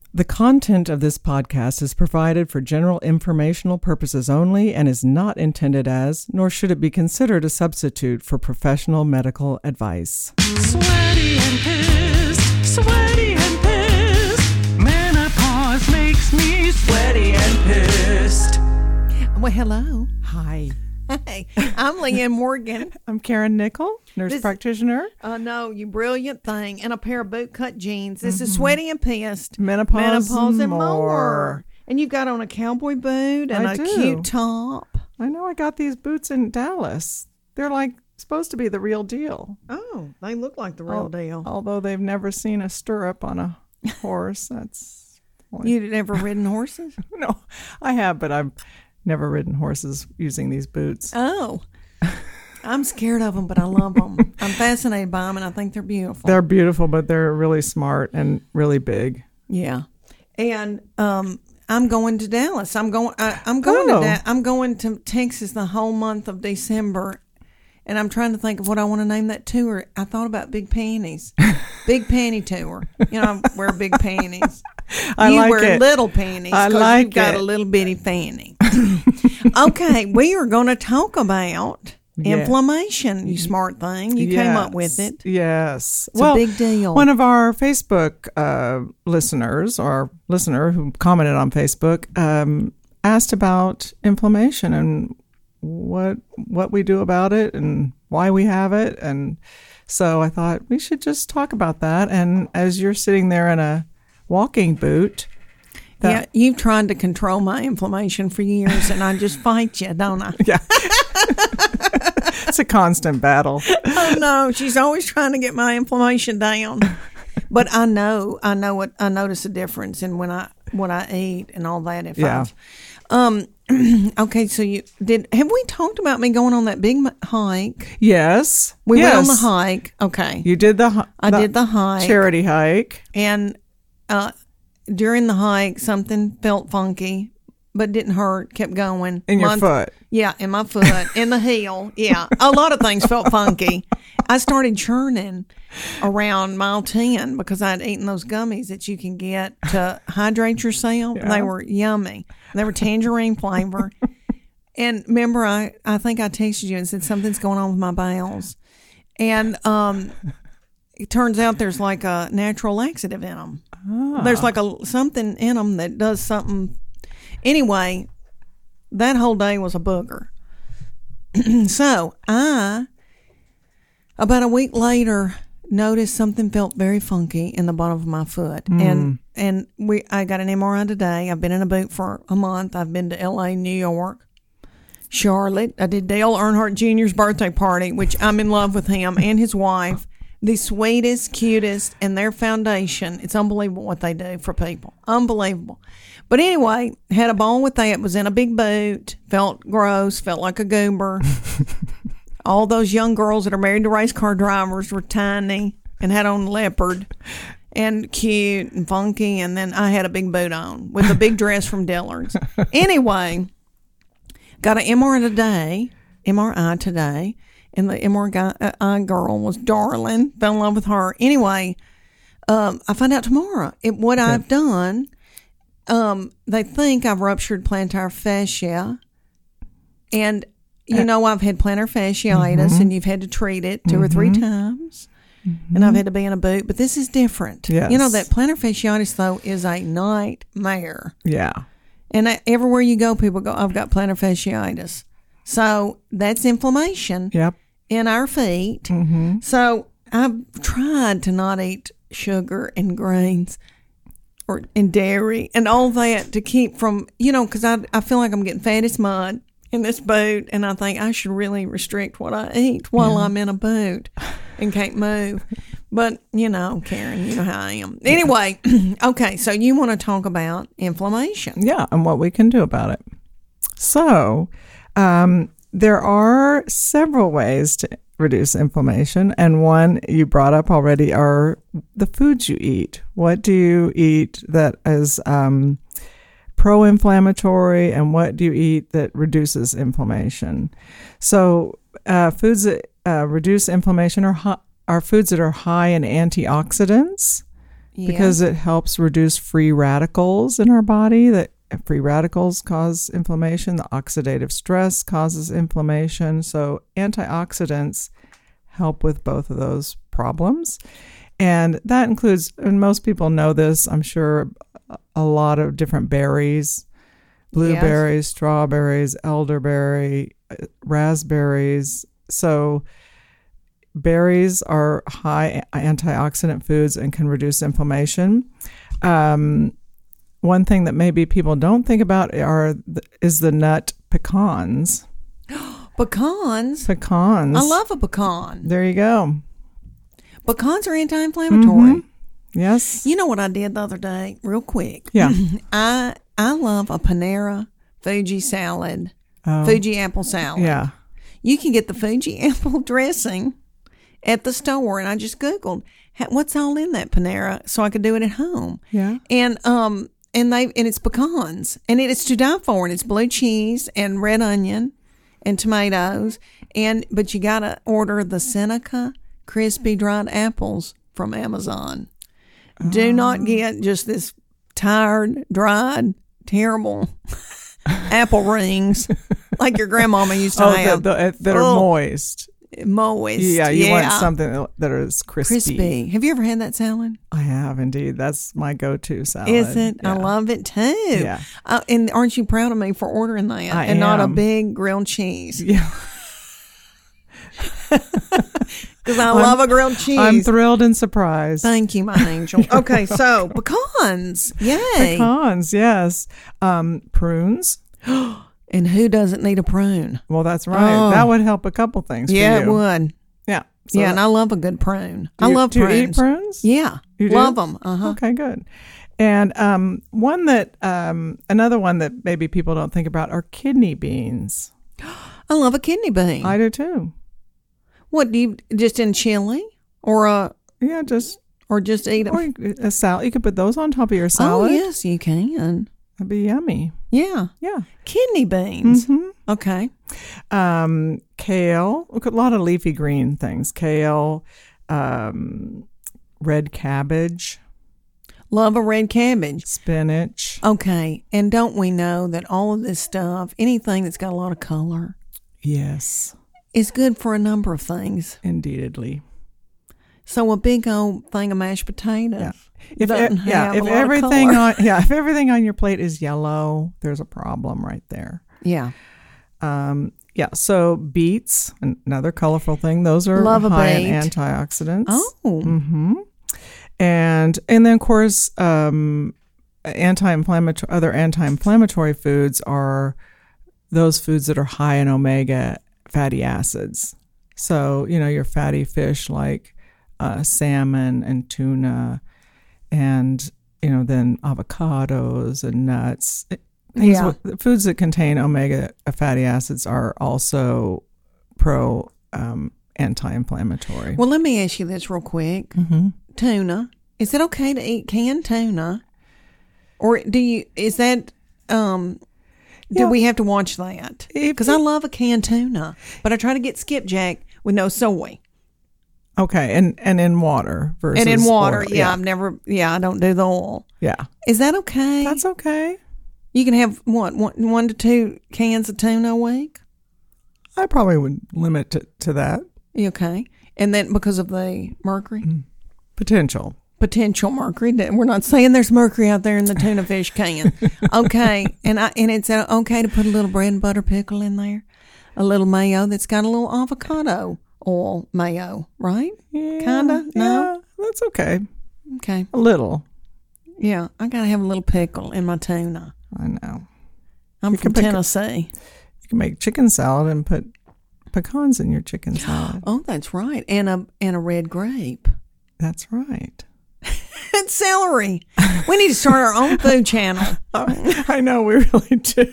The content of this podcast is provided for general informational purposes only and is not intended as, nor should it be considered a substitute for professional medical advice. Sweaty and pissed, menopause makes me sweaty and pissed. Well, hello. Hi. Hey, I'm Leanne Morgan. I'm Karen Nickel, nurse practitioner. No, you brilliant thing. And a pair of bootcut jeans. This is Sweaty and Pissed. Menopause and more. more. And you've got on a cowboy boot and I a do. cute top. I know I got these boots in Dallas. They're like supposed to be the real deal. Oh, they look like the real deal. Although they've never seen a stirrup on a horse. That's You've never ridden horses? No, I have, but I've never ridden horses using these boots. Oh. I'm scared of them, but I love them. I'm fascinated by them, and I think they're beautiful. They're beautiful, but they're really smart and really big. Yeah. And I'm going to Dallas. I'm going to Texas the whole month of December, and I'm trying to think of what I want to name that tour. I thought about Big Panties. Big Panty Tour. You know, I wear big panties. I you like wear it. little panties I because like you've got it. a little bitty fanny. Okay, we are going to talk about inflammation, you smart thing. You came up with it. Yes. It's a big deal. One of our Facebook listeners, or listener who commented on Facebook, asked about inflammation and what we do about it and why we have it. And so I thought we should just talk about that. And as you're sitting there in a walking boot. Yeah, you've tried to control my inflammation for years, and I just fight you, don't I? Yeah. It's a constant battle. Oh, no, she's always trying to get my inflammation down. But I notice a difference in what I eat and all that. Okay, so have we talked about me going on that big hike? Yes. We went on the hike. Okay. You did I did the hike. Charity hike. And during the hike, something felt funky, but didn't hurt, kept going. In your foot. Yeah, in my foot, in the heel. Yeah, a lot of things felt funky. I started churning around mile 10 because I'd eaten those gummies that you can get to hydrate yourself. Yeah. They were yummy. They were tangerine flavor. And remember, I think I texted you and said something's going on with my bowels. And it turns out there's like a natural laxative in them. Ah. There's like something in them that does something. Anyway, that whole day was a booger. So about a week later, noticed something felt very funky in the bottom of my foot. And I got an MRI today. I've been in a boot for a month. I've been to LA, New York, Charlotte. I did Dale Earnhardt Jr.'s birthday party, which I'm in love with him and his wife. The sweetest, cutest, and their foundation. It's unbelievable what they do for people. Unbelievable. But anyway, had a ball with that. Was in a big boot. Felt gross. Felt like a goober. All those young girls that are married to race car drivers were tiny and had on leopard and cute and funky. And then I had a big boot on with a big dress from Dillard's. Anyway, got an MRI today. And the MRI girl was darling. Fell in love with her. Anyway, I find out tomorrow I've done. They think I've ruptured plantar fascia. And, I've had plantar fasciitis, and you've had to treat it 2 or 3 times. And I've had to be in a boot. But this is different. Yes. That plantar fasciitis, though, is a nightmare. Yeah. And everywhere you go, people go, I've got plantar fasciitis. So that's inflammation in our feet. Mm-hmm. So I've tried to not eat sugar and grains and dairy and all that to keep from, because I feel like I'm getting fat as mud in this boot. And I think I should really restrict what I eat while I'm in a boot and can't move. But, Karen, you know how I am. Anyway, okay, so you want to talk about inflammation. Yeah, and what we can do about it. So, there are several ways to reduce inflammation, and one you brought up already are the foods you eat. What do you eat that is pro-inflammatory, and what do you eat that reduces inflammation? So foods that reduce inflammation are foods that are high in antioxidants. because it helps reduce free radicals in our body. That free radicals cause inflammation. The oxidative stress causes inflammation. So antioxidants help with both of those problems. And that includes, and most people know this, I'm sure, a lot of different berries, blueberries, strawberries, elderberry, raspberries. So berries are high antioxidant foods and can reduce inflammation. One thing that maybe people don't think about is the nut pecans. Pecans? Pecans. I love a pecan. There you go. Pecans are anti-inflammatory. Mm-hmm. Yes. You know what I did the other day, real quick? Yeah. I love a Panera Fuji salad, Fuji apple salad. Yeah. You can get the Fuji apple dressing at the store, and I just Googled what's all in that Panera so I could do it at home. Yeah. And it's pecans, and it's to die for, and it's blue cheese and red onion and tomatoes, but you gotta order the Seneca crispy dried apples from Amazon. Do not get just this tired, dried, terrible apple rings like your grandmama used to have. That are moist. Moist. Yeah, you want something that is crispy. Have you ever had that salad? I have indeed. That's my go-to salad. Is it? Yeah. I love it too. Yeah. And aren't you proud of me for ordering that? I am. Not a big grilled cheese. Yeah. Because I love a grilled cheese. I'm thrilled and surprised. Thank you, my angel. Okay, so pecans. Yay. Pecans, yes. Prunes. And who doesn't need a prune? Well, that's right. Oh. That would help a couple things for you. Yeah, it would. Yeah. Yeah, and I love a good prune. I love do prunes. You eat prunes? Yeah. You do? Love them. Uh-huh. Okay, good. And another one that maybe people don't think about are kidney beans. I love a kidney bean. I do too. What, do you just in chili or just eat them? Or a salad. You could put those on top of your salad. Oh, yes, you can. That'd be yummy. Yeah. Yeah. Kidney beans. Mm-hmm. Okay. Kale. Look, a lot of leafy green things. Kale, red cabbage. Love a red cabbage. Spinach. Okay. And don't we know that all of this stuff, anything that's got a lot of color, Yes. is good for a number of things. Indeedly. So a big old thing of mashed potatoes. Yeah. If everything on your plate is yellow, there's a problem right there. Yeah. So beets, another colorful thing. Those are high in antioxidants. Oh. Mm-hmm. And then of course, other anti-inflammatory foods are those foods that are high in omega fatty acids. So, your fatty fish like salmon and tuna, and then avocados and nuts. Foods that contain omega fatty acids are also anti-inflammatory. Well, let me ask you this real quick. Mm-hmm. Tuna, is it okay to eat canned tuna, or do we have to watch that? Because I love a canned tuna, but I try to get skipjack with no soy. Okay, and in water versus and in water, oil. I don't do the oil. Yeah, is that okay? That's okay. You can have one to two cans of tuna a week. I probably would limit it to that. Okay, and then because of the mercury, potential mercury. We're not saying there's mercury out there in the tuna fish can. Okay, and it's okay to put a little bread and butter pickle in there, a little mayo that's got a little avocado oil mayo, right? Yeah, kinda. No, yeah, that's okay. Okay, a little. Yeah, I gotta have a little pickle in my tuna. I know. I'm from Tennessee. You can make chicken salad and put pecans in your chicken salad. Oh, that's right, and a red grape. That's right. And celery. We need to start our own food channel. I know, we really do.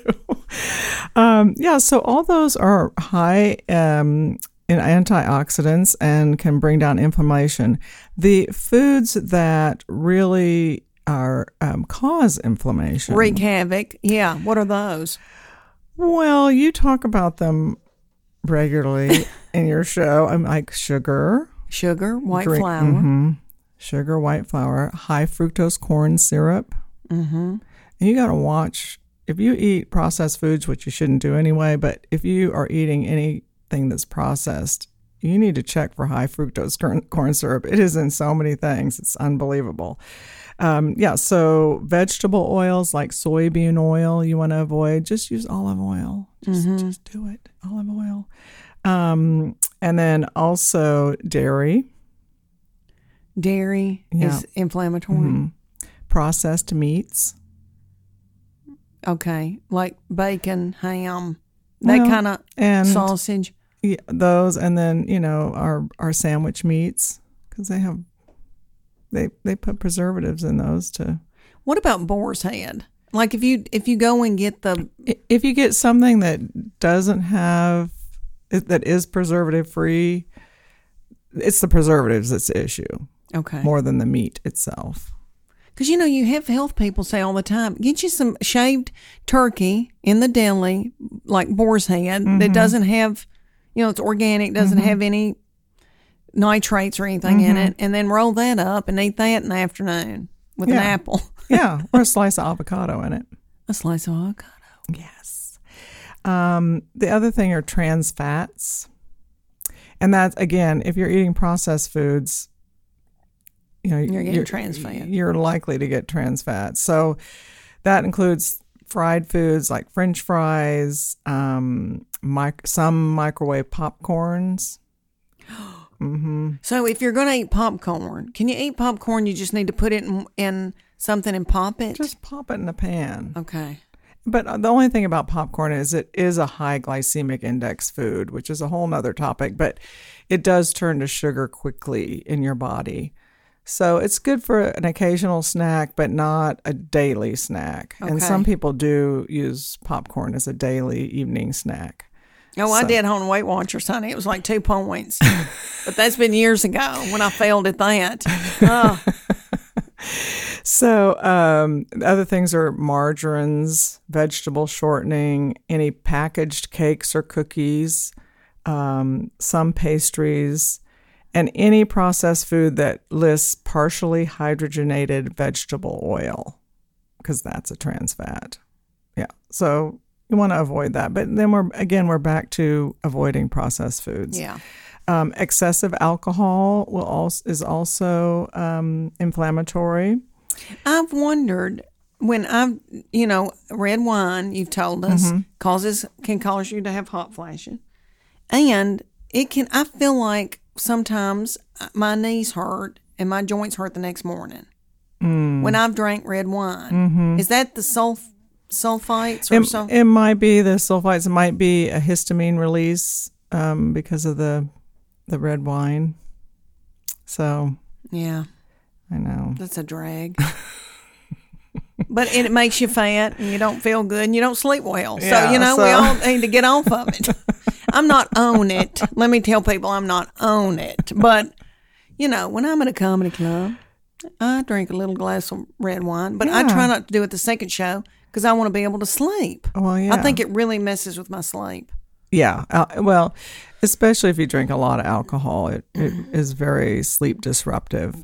So all those are high in antioxidants and can bring down inflammation. The foods that really are cause inflammation, wreak havoc. Yeah, what are those? Well, you talk about them regularly in your show. I'm like sugar, white flour, sugar, white flour, high fructose corn syrup. Mm-hmm. And you got to watch, if you eat processed foods, which you shouldn't do anyway, but if you are eating anything that's processed, you need to check for high fructose corn syrup. It is in so many things. It's unbelievable. So vegetable oils like soybean oil you want to avoid. Just use olive oil. Just do it. Olive oil. And then also dairy. Dairy is inflammatory. Mm-hmm. Processed meats. Okay, like bacon, ham, that kind of sausage. Yeah, those, and then our sandwich meats, because they put preservatives in those too. What about boar's head? Like if you go and get if you get something that doesn't have that is preservative free, it's the preservatives that's the issue. Okay, more than the meat itself. Because, you have health people say all the time, get you some shaved turkey in the deli, like boar's head, that doesn't have, it's organic, doesn't have any nitrates or anything in it, and then roll that up and eat that in the afternoon with an apple. Yeah, or a slice of avocado in it. A slice of avocado. Yes. The other thing are trans fats. And that's, again, if you're eating processed foods, you're getting trans fat. You're likely to get trans fat. So that includes fried foods like French fries, some microwave popcorns. Mm-hmm. So if you're going to eat popcorn, can you eat popcorn? You just need to put it in something and pop it? Just pop it in a pan. Okay. But the only thing about popcorn is it is a high glycemic index food, which is a whole nother topic, but it does turn to sugar quickly in your body. So it's good for an occasional snack, but not a daily snack. Okay. And some people do use popcorn as a daily evening snack. Oh, I did on Weight Watchers, honey. It was like 2 points. But that's been years ago when I failed at that. Oh. So other things are margarines, vegetable shortening, any packaged cakes or cookies, some pastries, and any processed food that lists partially hydrogenated vegetable oil, because that's a trans fat. Yeah, so you want to avoid that. But then we're back to avoiding processed foods. Yeah. Excessive alcohol is also inflammatory. I've wondered when I've red wine, you've told us, can cause you to have hot flashes, and I feel like sometimes my knees hurt and my joints hurt the next morning when I've drank red wine. Is that the sulfites or something? It might be the sulfites. It might be a histamine release because of the red wine. So yeah, I know that's a drag. But it makes you fat and you don't feel good and you don't sleep well. So, we all need to get off of it. I'm not on it. Let me tell people I'm not on it. But, when I'm at a comedy club, I drink a little glass of red wine. But I try not to do it the second show because I want to be able to sleep. Well, yeah. I think it really messes with my sleep. Yeah. Well, especially if you drink a lot of alcohol, it is very sleep disruptive.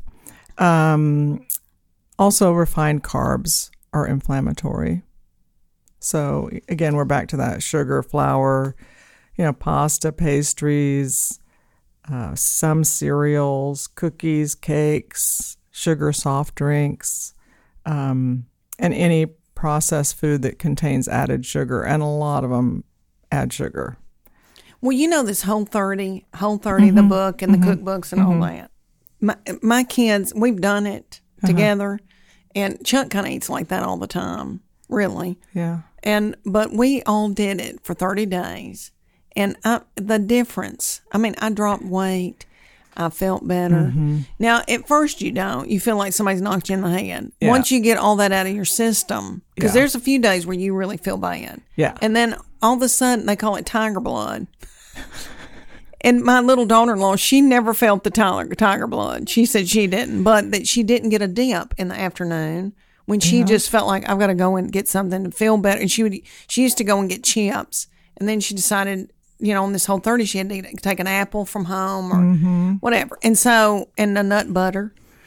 Also, refined carbs are inflammatory. So, again, we're back to that sugar, flour, pasta, pastries, some cereals, cookies, cakes, sugar soft drinks, and any processed food that contains added sugar. And a lot of them add sugar. Well, this Whole 30, the book and the cookbooks and all that. My kids, we've done it together, and Chuck kind of eats like that all the time, really. Yeah. But we all did it for 30 days, and the difference, I dropped weight. I felt better. Now, at first you don't. You feel like somebody's knocked you in the head. Yeah. Once you get all that out of your system, because there's a few days where you really feel bad. Yeah. And then all of a sudden, they call it tiger blood. And my little daughter-in-law, she never felt the tiger blood. She said she didn't, but that she didn't get a dip in the afternoon when she just felt like, I've got to go and get something to feel better. And she used to go and get chips. And then she decided, on this Whole 30, she had to take an apple from home or whatever. And so, and the nut butter.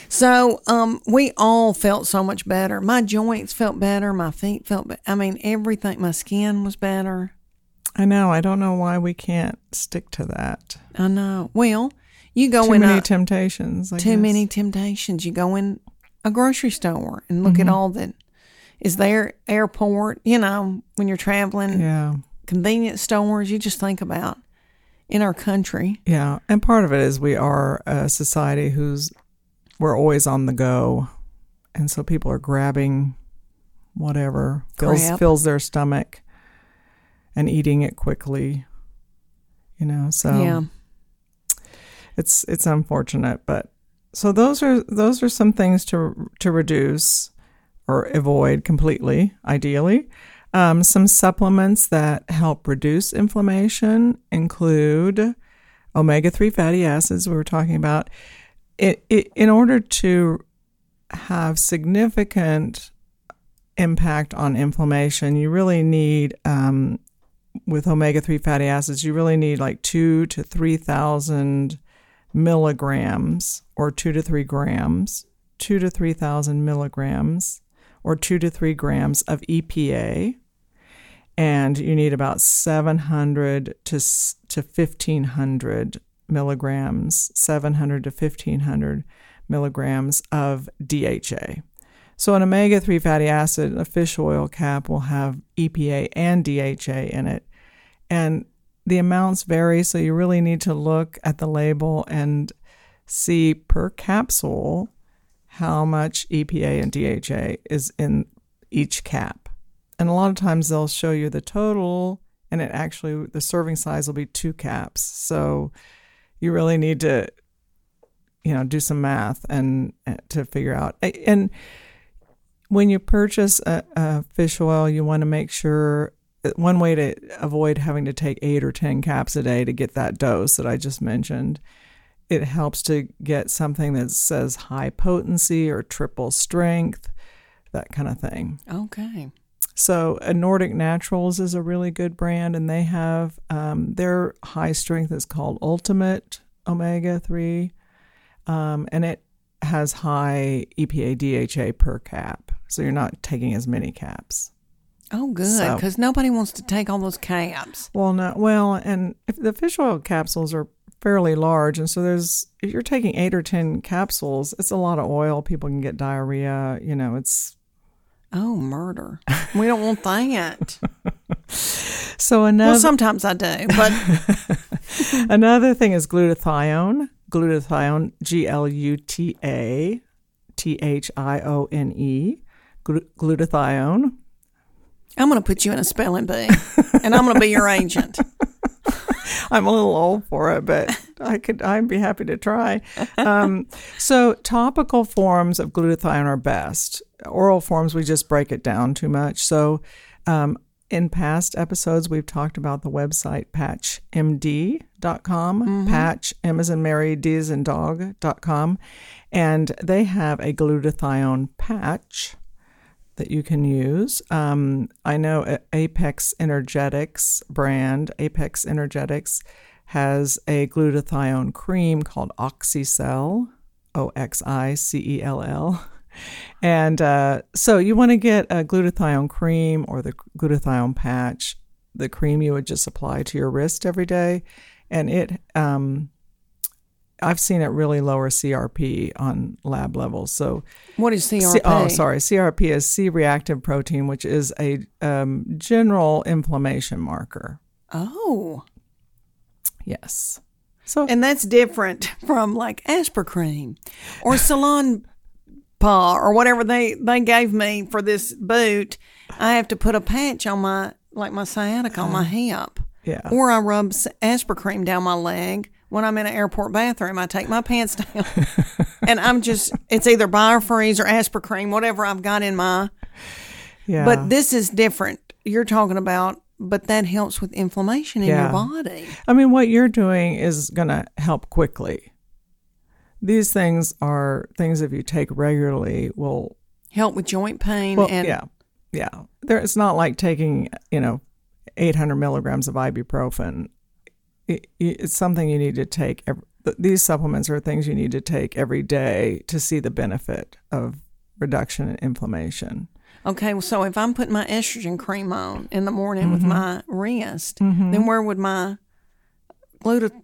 So we all felt so much better. My joints felt better. My feet felt better. I mean, everything. My skin was better. I know. I don't know why we can't stick to that. I know. Well, you go Too in many temptations. I too guess. many temptations. You go in a grocery store and look Mm-hmm. at all that is there. Airport, when you're traveling, Yeah. convenience stores. You just think about in our country. Yeah. And part of it is we are a society we're always on the go. And so people are grabbing whatever Crap. fills their stomach and eating it quickly. So Yeah. it's unfortunate, but so those are some things to reduce or avoid completely, ideally. Some supplements that help reduce inflammation include omega-3 fatty acids we were talking about. In order to have significant impact on inflammation, you really need, with omega-3 fatty acids, you really need like 2,000 to 3,000 milligrams or 2 to 3 grams, 2 to 3,000 milligrams or 2 to 3 grams of EPA. And you need about 700 to 1,500 milligrams, 700 to 1,500 milligrams of DHA. So an omega-3 fatty acid, a fish oil cap, will have EPA and DHA in it. And the amounts vary, so you really need to look at the label and see per capsule how much EPA and DHA is in each cap. And a lot of times they'll show you the total, and the serving size will be 2 caps. So you really need to, do some math and to figure out. And when you purchase a fish oil, you want to make sure, one way to avoid having to take 8 or 10 caps a day to get that dose that I just mentioned, it helps to get something that says high potency or triple strength, that kind of thing. Okay. So Nordic Naturals is a really good brand, and they have their high strength is called Ultimate Omega-3, and it has high EPA DHA per cap, so you're not taking as many caps. Oh, good, because nobody wants to take all those caps. And if the fish oil capsules are fairly large, and so if you're taking 8 or 10 capsules, it's a lot of oil. People can get diarrhea. It's. Oh, murder. We don't want that. So sometimes I do, but another thing is glutathione. Glutathione, GLUTATHIONE. Glutathione. I'm going to put you in a spelling bee, and I'm going to be your agent. I'm a little old for it, but I'd be happy to try. So topical forms of glutathione are best. Oral forms, we just break it down too much. So in past episodes, we've talked about the website patchmd.com, patch, M as in Mary, D as in dog.com, and they have a glutathione patch that you can use. I know Apex Energetics brand, Apex Energetics, has a glutathione cream called Oxycell, Oxicell. And so you want to get a glutathione cream or the glutathione patch. The cream you would just apply to your wrist every day. And I've seen it really lower CRP on lab levels. So what is CRP? CRP is C-reactive protein, which is a general inflammation marker. Oh. Yes. And that's different from like Aspercream or Salon Paw or whatever they gave me for this boot. I have to put a patch on my sciatica on my hip. Yeah. Or I rub Aspercream down my leg. When I'm in an airport bathroom, I take my pants down and it's either Biofreeze or Aspercream, whatever I've got in my. Yeah. But this is different. You're talking about, but that helps with inflammation in your body. I mean, what you're doing is going to help quickly. These things are things if you take regularly will help with joint pain. Yeah. It's not like taking, 800 milligrams of ibuprofen. It's something you need to take these supplements are things you need to take every day to see the benefit of reduction in inflammation. Okay, well, so if I'm putting my estrogen cream on in the morning with my wrist, then where would my glutathione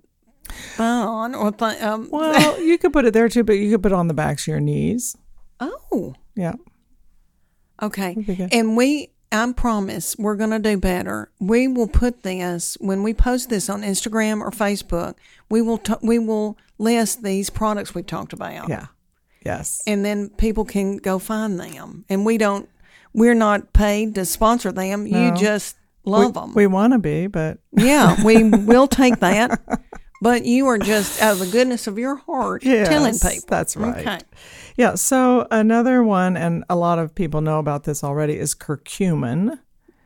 or Well, you could put it there too, but you could put it on the backs of your knees. Oh, Yeah. okay. That'd be good. And I promise we're going to do better. We will put this, when we post this on Instagram or Facebook, we will list these products we've talked about. Yeah. Yes. And then people can go find them. And we're not paid to sponsor them. No. You just love them. We want to be, but Yeah, we will take that. But you are just out of the goodness of your heart Yes, telling people. that's right. Okay. yeah. So another one, and a lot of people know about this already, is curcumin.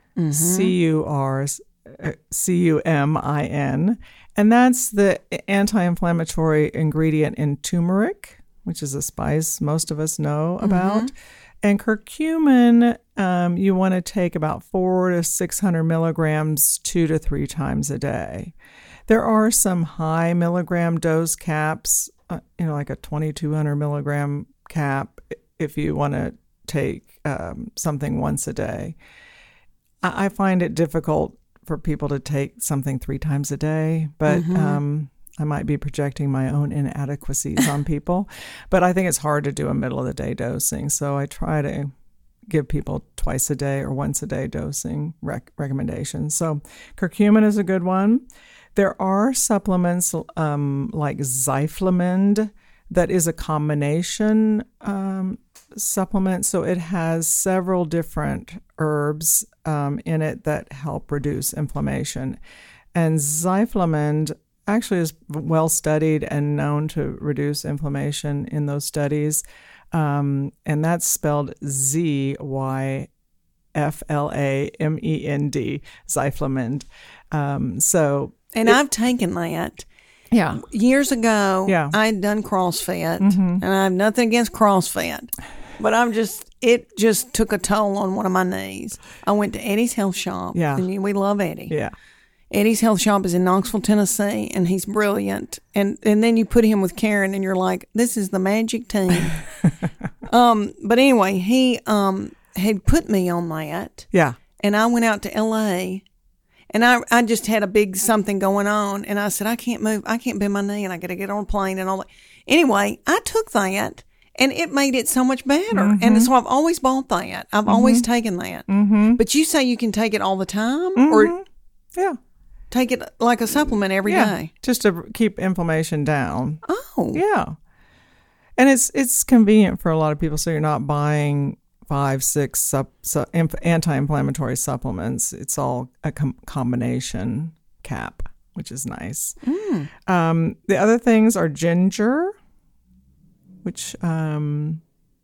CUMIN, and that's the anti-inflammatory ingredient in turmeric, which is a spice most of us know about. And curcumin, you want to take about 400 to 600 milligrams 2 to 3 times a day. There are some high milligram dose caps, like a 2,200 milligram cap if you want to take something once a day. I find it difficult for people to take something 3 times a day, but I might be projecting my own inadequacies on people. But I think it's hard to do a middle of the day dosing, so I try to give people twice a day or once a day dosing recommendations. So curcumin is a good one. There are supplements like Zyflamend that is a combination supplement. So it has several different herbs in it that help reduce inflammation. And Zyflamend actually is well studied and known to reduce inflammation in those studies. And that's spelled Zyflamend, Zyflamend. And I've taken that. Yeah. Years ago, Yeah. I had done CrossFit, and I have nothing against CrossFit, but it just took a toll on one of my knees. I went to Eddie's Health Shop. Yeah. And we love Eddie. Yeah. Eddie's Health Shop is in Knoxville, Tennessee, and he's brilliant. And then you put him with Karen, and you're like, this is the magic team. But anyway, he had put me on that, Yeah. and I went out to L.A., and I just had a big something going on, and I said, I can't move. I can't bend my knee, and I got to get on a plane and all that. Anyway, I took that, and it made it so much better. And so I've always bought that. I've always taken that. But you say you can take it all the time or Yeah. take it like a supplement every day? Just to keep inflammation down. Oh. Yeah. And it's convenient for a lot of people, so you're not buying 5, 6 anti-inflammatory supplements. It's all a combination cap, which is nice. The other things are ginger, which and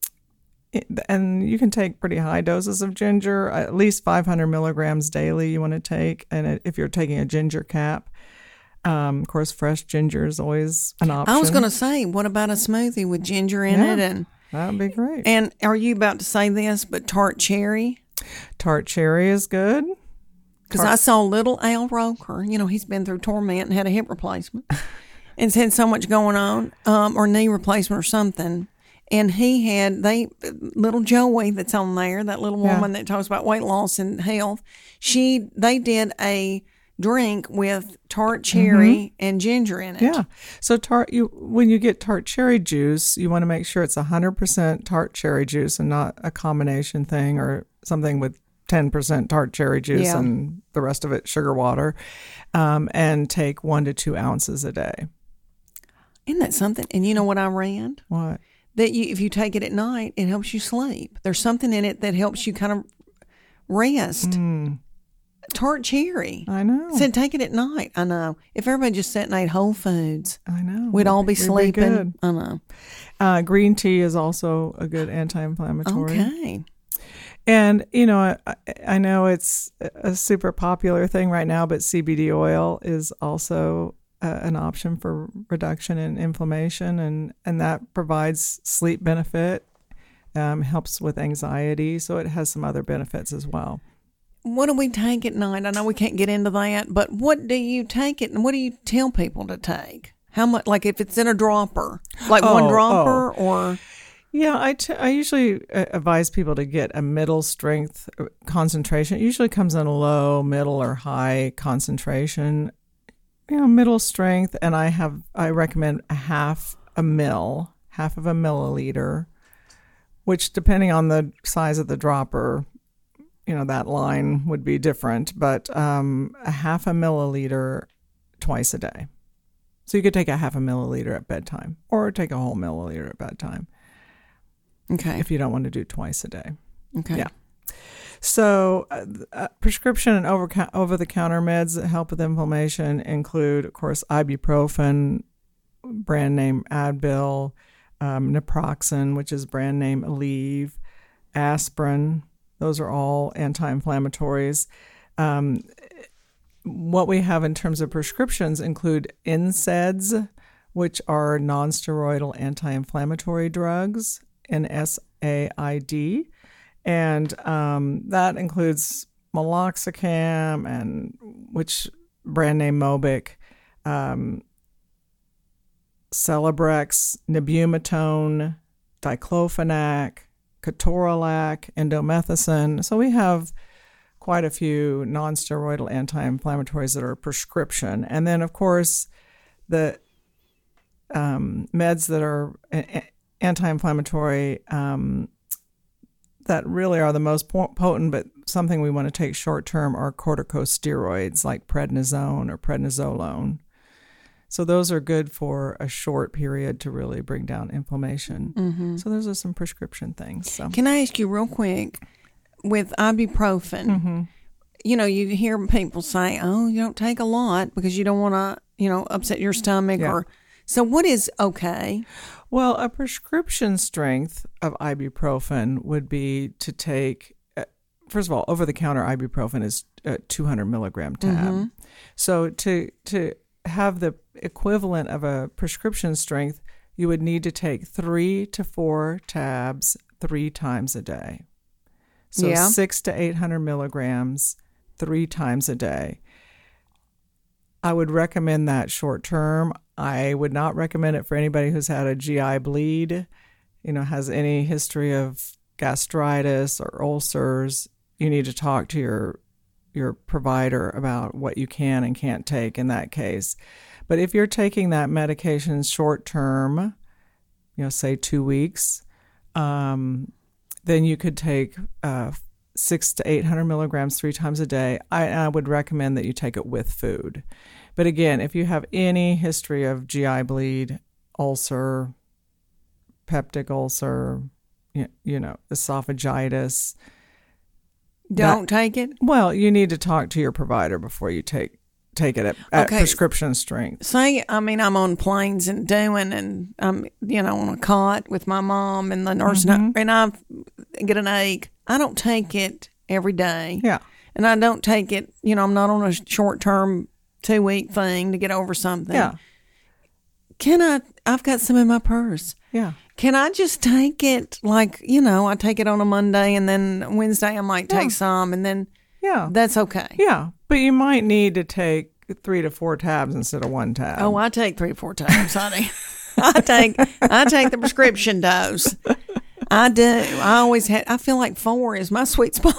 you can take pretty high doses of ginger, at least 500 milligrams daily you want to take. And if you're taking a ginger cap, of course, fresh ginger is always an option. I was going to say, what about a smoothie with ginger in it? And that would be great. And are you about to say this, but tart cherry? Tart cherry is good. Because I saw little Al Roker. He's been through torment and had a hip replacement. And it's had so much going on, or knee replacement or something. And he had, little Joey that's on there, that little woman that talks about weight loss and health, they did a drink with tart cherry and ginger in it. Yeah. So when you get tart cherry juice, you want to make sure it's 100% tart cherry juice and not a combination thing or something with 10% tart cherry juice and the rest of it sugar water, and take 1 to 2 ounces a day. Isn't that something? And you know what I read? What? That if you take it at night, it helps you sleep. There's something in it that helps you kind of rest. Tart cherry. I know. Said take it at night. I know. If everybody just sat and ate Whole Foods, I know. we'd all be We'd sleeping. good. I know. Green tea is also a good anti-inflammatory. Okay. And, I know it's a super popular thing right now, but CBD oil is also an option for reduction in inflammation, and that provides sleep benefit, helps with anxiety. So it has some other benefits as well. What do we take at night? I know we can't get into that, but what do you take it and what do you tell people to take? How much? Like if it's in a dropper, like one dropper, or yeah, I usually advise people to get a middle strength concentration. It usually comes in a low, middle, or high concentration. Middle strength, and I recommend half of a milliliter, which depending on the size of the dropper, that line would be different, but a half a milliliter twice a day. So you could take a half a milliliter at bedtime or take a whole milliliter at bedtime. Okay. If you don't want to do twice a day. Okay. Yeah. So prescription and over-the-counter meds that help with inflammation include, of course, ibuprofen, brand name Advil, naproxen, which is brand name Aleve, aspirin. Those are all anti-inflammatories. What we have in terms of prescriptions include NSAIDs, which are non-steroidal anti-inflammatory drugs, NSAID. And that includes meloxicam, and which brand name Mobic, Celebrex, Nebumetone, diclofenac, ketorolac, indomethacin. So we have quite a few non-steroidal anti-inflammatories that are prescription. And then, of course, the meds that are anti-inflammatory that really are the most potent, but something we want to take short term, are corticosteroids like prednisone or prednisolone. So those are good for a short period to really bring down inflammation. Mm-hmm. So those are some prescription things. So. Can I ask you real quick, with ibuprofen, mm-hmm. You hear people say, oh, you don't take a lot because you don't want to, upset your stomach. Yeah. So what is okay? Well, a prescription strength of ibuprofen would be to take, first of all, over-the-counter ibuprofen is a 200 milligram tab. Mm-hmm. So to have the equivalent of a prescription strength, you would need to take 3 to 4 tabs 3 times a day. So 600 to 800 milligrams 3 times a day. I would recommend that short term. I would not recommend it for anybody who's had a GI bleed, has any history of gastritis or ulcers. You need to talk to your provider about what you can and can't take in that case. But if you're taking that medication short term, say 2 weeks, then you could take 600 to 800 milligrams 3 times a day. I would recommend that you take it with food. But again, if you have any history of GI bleed, ulcer, peptic ulcer, esophagitis, don't take it? Well, you need to talk to your provider before you take it at prescription strength. Say, I'm on planes and I'm, on a cot with my mom and the nurse, mm-hmm. and I get an ache. I don't take it every day. Yeah. And I don't take it, I'm not on a short-term 2-week thing to get over something. Yeah. I've got some in my purse. Yeah. Can I just take it like, I take it on a Monday and then Wednesday I might take some and then that's okay. Yeah. But you might need to take 3 to 4 tabs instead of 1 tab. Oh, I take 3 or 4 tabs, honey. I take the prescription dose. I do. I feel like 4 is my sweet spot.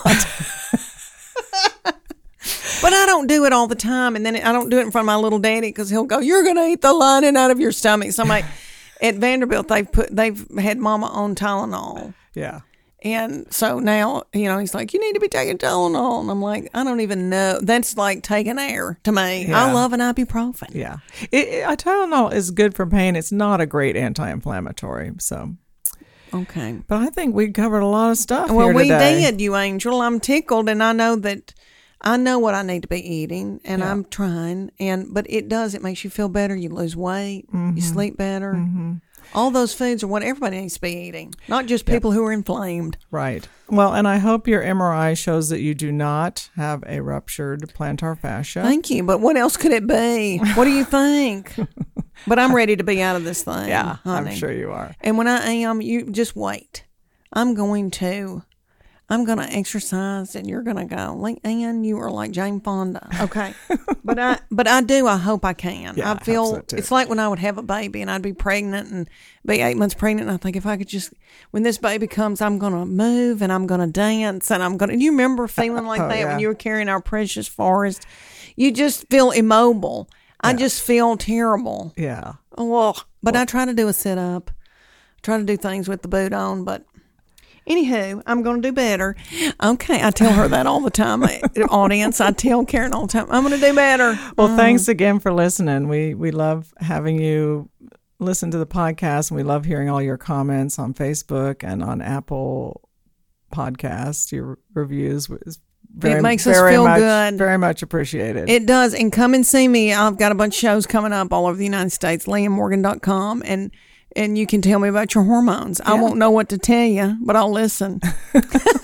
But I don't do it all the time, and then I don't do it in front of my little daddy because he'll go, "You're going to eat the lining out of your stomach." So I'm like, at Vanderbilt, they've had Mama on Tylenol. Yeah. And so now, he's like, "You need to be taking Tylenol," and I'm like, "I don't even know." That's like taking air to me. Yeah. I love an ibuprofen. Yeah, Tylenol is good for pain. It's not a great anti-inflammatory, so. Okay. But I think we covered a lot of stuff here today. Well, we did, you angel. I'm tickled, and I know what I need to be eating, and I'm trying. But it makes you feel better. You lose weight. Mm-hmm. You sleep better. Mm-hmm. All those foods are what everybody needs to be eating, not just people who are inflamed. Right. Well, and I hope your MRI shows that you do not have a ruptured plantar fascia. Thank you. But what else could it be? What do you think? But I'm ready to be out of this thing. Yeah, honey. I'm sure you are. And when I am, you just wait. I'm going to I'm going to exercise, and you're going to go, Ann, you are like Jane Fonda. Okay. but I do. I hope I can. Yeah, I feel hope so too. it's like when I would have a baby and I'd be pregnant and be 8 months pregnant. And I think if I could just, when this baby comes, I'm going to move and I'm going to dance and I'm going to, you remember feeling like that yeah. when you were carrying our precious Forrest? You just feel immobile. I just feel terrible. Yeah. Well, but I try to do a sit up, try to do things with the boot on, but anywho, I'm going to do better. Okay, I tell her that all the time. Audience, I tell Karen all the time, I'm going to do better. Well, thanks again for listening. We love having you listen to the podcast, and we love hearing all your comments on Facebook and on Apple Podcasts. Your reviews was It makes us feel good. Very much appreciated. It does. And come and see me. I've got a bunch of shows coming up all over the United States, LeahMorgan.com, and you can tell me about your hormones. I won't know what to tell you, but I'll listen.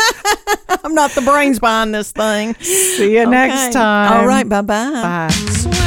I'm not the brains behind this thing. See you next time. All right. Bye-bye. Bye.